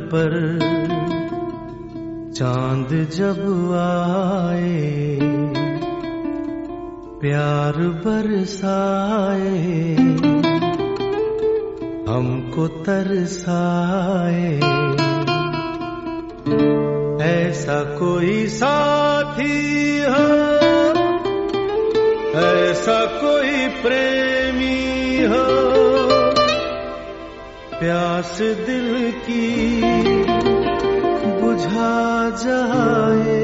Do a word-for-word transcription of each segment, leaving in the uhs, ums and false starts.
पर चांद जब आए, प्यार बरसाए, हमको तरसाए। ऐसा कोई साथी हो, ऐसा कोई प्रेमी हो, प्यास दिल की बुझा जाए।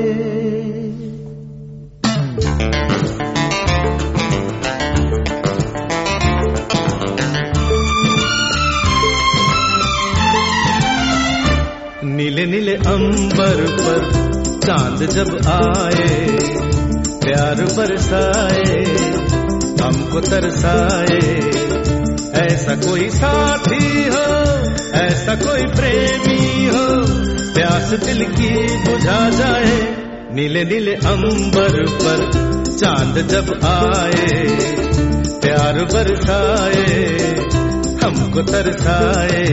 नीले नीले अंबर पर चांद जब आए, प्यार बरसाए, हमको तरसाए। ऐसा कोई साथी हो, ऐसा कोई प्रेमी हो, प्यास दिल की बुझा जाए। नीले नीले अंबर पर चांद जब आए, प्यार बरसाए, हमको तरसाए।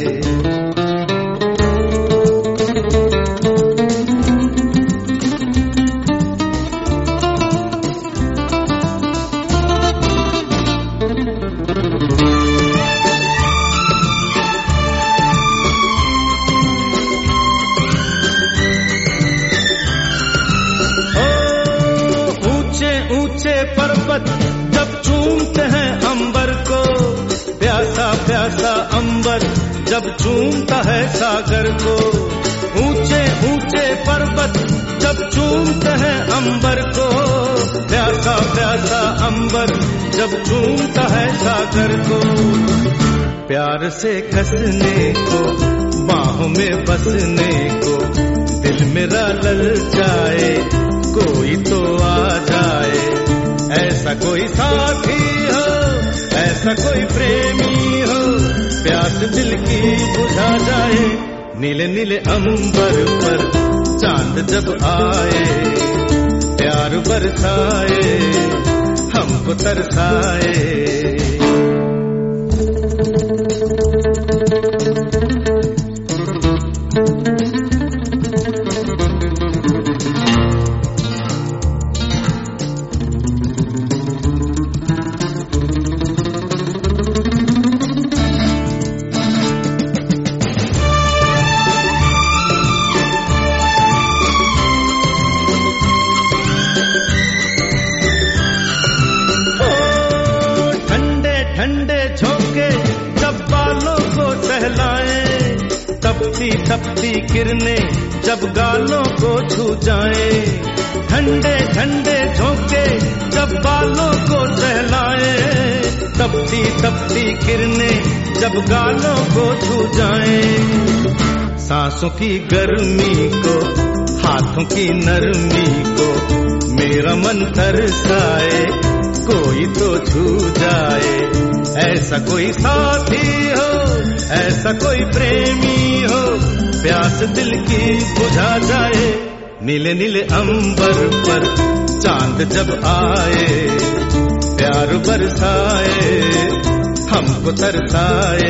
पर्वत जब चूमते हैं अंबर को, प्यासा प्यासा अंबर जब चूमता है सागर को। ऊंचे ऊंचे पर्वत जब चूमते हैं अंबर को, प्यासा प्यासा अंबर जब चूमता है सागर को। प्यार से कसने को, बाहों में बसने को, दिल मेरा ललचाए, कोई तो आ जाए। ऐसा कोई साथी हो, ऐसा कोई प्रेमी हो, प्यास दिल की बुझा जाए। नीले नीले अंबर पर चांद जब आए, प्यार बरसाए, हमको तरसाए। ठंडे झोंके जब बालों को सहलाए, तपती तपती किरणें जब गालों को छू जाए। ठंडे ठंडे झोंके जब बालों को सहलाए, तपती तपती किरणें जब गालों को छू जाए। सांसों की गर्मी को, हाथों की नरमी को, मेरा मन तरसाए, कोई तो छू जाए। ऐसा कोई साथी हो, ऐसा कोई प्रेमी हो, प्यास दिल की बुझा जाए। नीले नीले अंबर पर चांद जब आए, प्यार बरसाए, हमको तरसाए।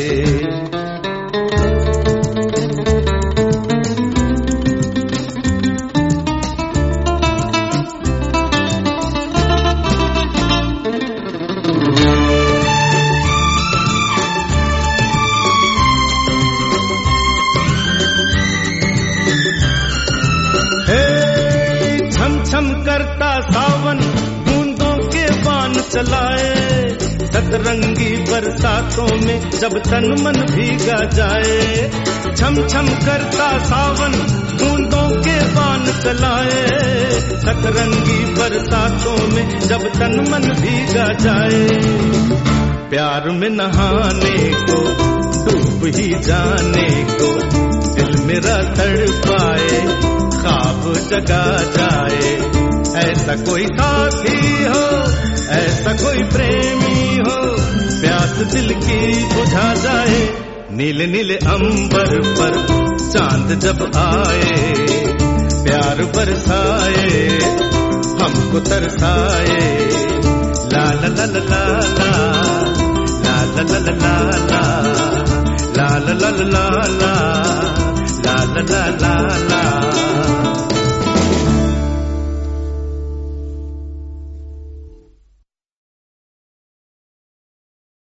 छम करता सावन बूंदों के बाण चलाए, सतरंगी बरसातों में जब तन मन भीगा जाए। छम छम करता सावन बूंदों के बाण चलाए, सतरंगी बरसातों में जब तन मन भीगा जाए। प्यार में नहाने को, डूब ही जाने को, दिल मेरा तड़पाए, ख्वाब जगा जाए। ऐसा कोई साथी हो, ऐसा कोई प्रेमी हो, प्यास दिल की बुझा जाए। नीले नीले अंबर पर चांद जब आए, प्यार बरसाए, हमको तरसाए। ला ला ला ला ला ला ला ला ला ला ला ला ला ला ला ला। ला ला